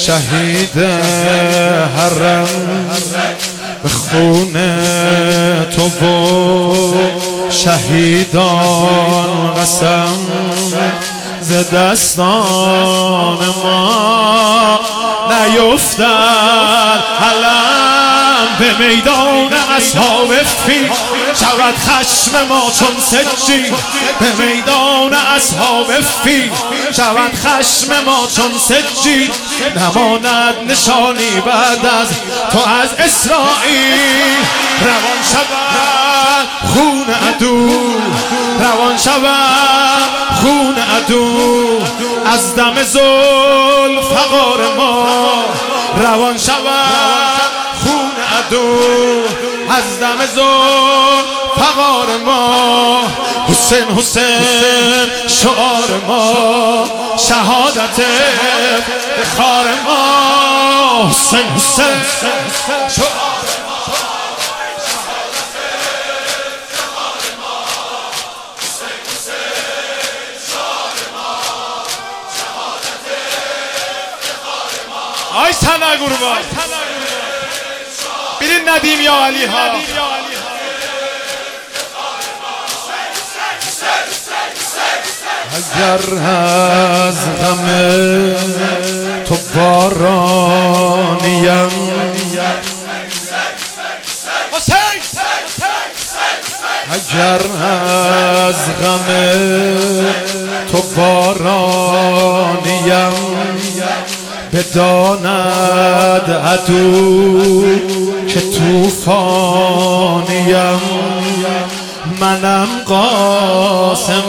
شهید حرم به خون تو و شهیدان قسم ز دستان ما نیفتد علم به میدان اصحاب فیل شود خشم ما چون سجی به میدان اصحاب فیل شود خشم ما چون سجی نماند نشانی بعد از تو از اسرائیل روان شود خون عدو روان شود خون عدو از دم ذوالفقار ما روان شود خون عدو از دم ذوالفقار ما حسین حسین شعار ما شهادت افتخار ما حسین حسین شعار آی سنا قربان برین ندیم یا علی ها اگر از غم تو بارانیم اگر از غم تو بارانیم بداند عدو که طوفانیم منم قاسم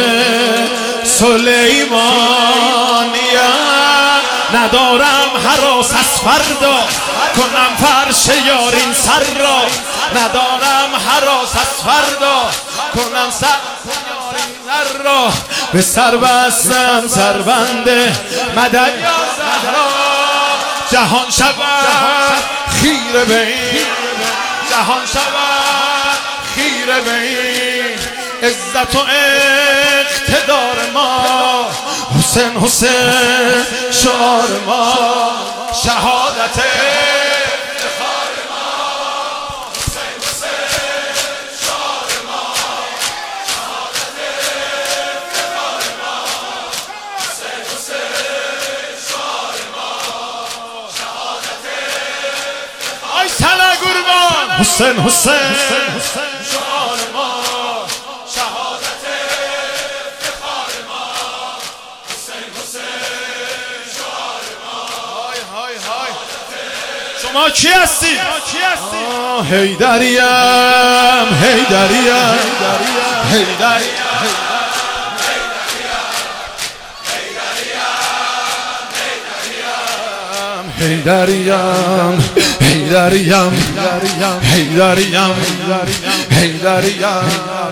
سلیمانیم ندارم هراس از فردا کنم فرش یارین سر را ندارم هراس از فردا کنم سر یارین سر را به سر بستم سربنده مدد یا زهرا جهان شود خیره به این جهان شود خیره به این عزت و اقتدار ما حسین حسین شعار ما شهادت افتخار ما حسین حسین شعار ما شهادت افتخار ما حسین حسین شعار ما شهادت افتخار آی سنا قربان حسین حسین شعار ما شهادت افتخار ما حسین حسین شعار ما های های های شما کی هستی؟ حیدریم حیدریم حیدریم حیدریم حیدریم حیدریم حیدریم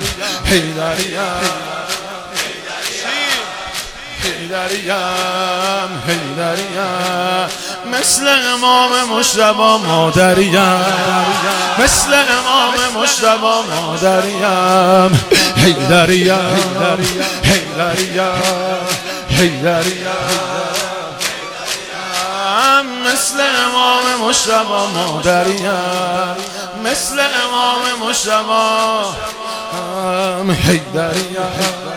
حیدریم حیدریم مثل امام مجتبی مادریم مثل امام مجتبی مادریم حیدریم حیدریم حیدریم مثل امام مجتبی مادریم مثل امام مجتبی حیدریم